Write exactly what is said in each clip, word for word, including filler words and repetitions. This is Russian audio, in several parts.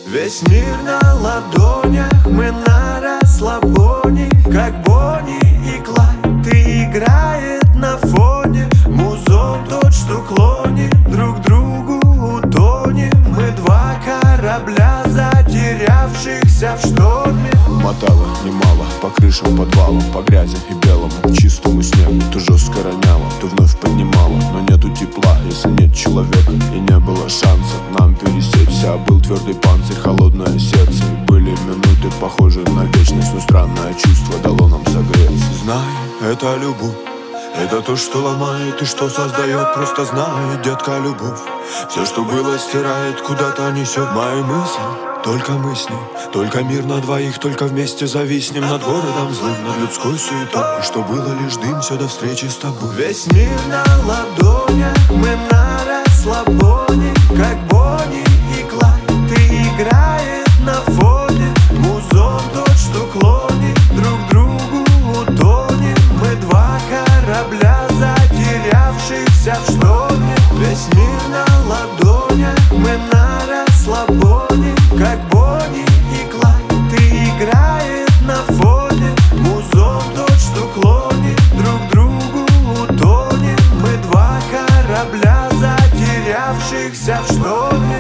Весь мир на ладонях, мы на расслабоне, как Бонни и Клайд. Ты играет на фоне, музон тот, что клонит, друг другу утонем. Мы два корабля, затерявшихся в шторме. Мотало немало по крышам, подвалам, по грязи и белому чистому снегу. То жестко роняло, то вновь поднимало, но нету тепла, если нет человека. И не было шанса нам пересечься, а был твердый панцирь, холодное сердце. И были минуты, похожие на вечность, но странное чувство дало нам согреться. Знай, это любовь, это то, что ломает и что создает. Просто знай, детка, любовь все, что было, стирает, куда-то несет мои мысли. Только мы с ней, только мир на двоих, только вместе зависнем над городом злым, над людской суетой. И что было лишь дым, все до встречи с тобой. Весь мир на ладонях, мы на расслабоне, как Бонни и Клайд. Ты играет на фоне, музон тот, что клонит, друг другу утонем. Мы два корабля, затерявшихся в шторме. Весь мир на ладонях, мы на расслабоне, как Бонни и Клайд. Ты играет на фоне, музон тот, что клонит, друг другу утонем. Мы два корабля, затерявшихся в шторме.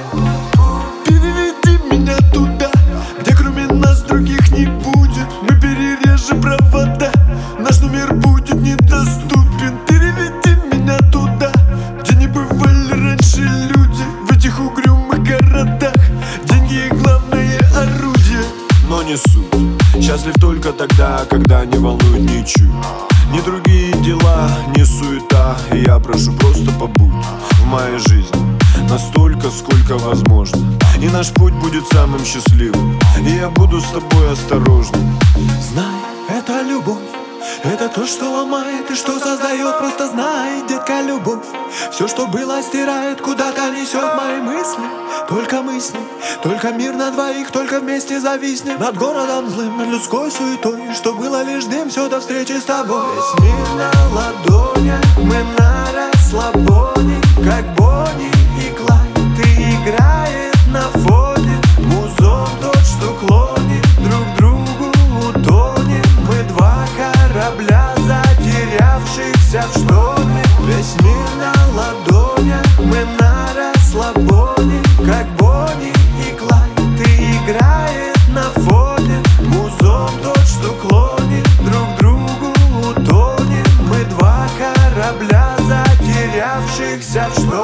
Переведи меня туда, где кроме нас других не будет. Мы перережем провода, наш номер будет недоступен. Переведи меня туда, где не бывали раньше люди. В этих угрюмых городах деньги главное орудие. Но не суть, счастлив только тогда, когда не волнует ничью. Ни другие дела, ни суета. И я прошу, просто побудь в моей жизни настолько, сколько возможно. И наш путь будет самым счастливым, и я буду с тобой осторожным. Знай, это любовь, это то, что ломает и что создает. Просто знай, детка, любовь все, что было, стирает, куда-то несет мои мысли. Только мы с ней, только мир на двоих, только вместе зависнем над городом злым, над людской суетой. И что было лишь дым, все до встречи с тобой. Весь мир на ладонях, мы на расслабоне, как Бонни и Клайд. Ты играет на фоне, музон тот, что клонит, друг другу утонем. Мы два корабля, затерявшихся в шторме. Весь мир на ладонях, мы на расслабоне, как Бонни и Клайд. Ты играет на фоне, музон тот, что клонит, друг другу утонем. Мы два корабля, затерявшихся в шторме.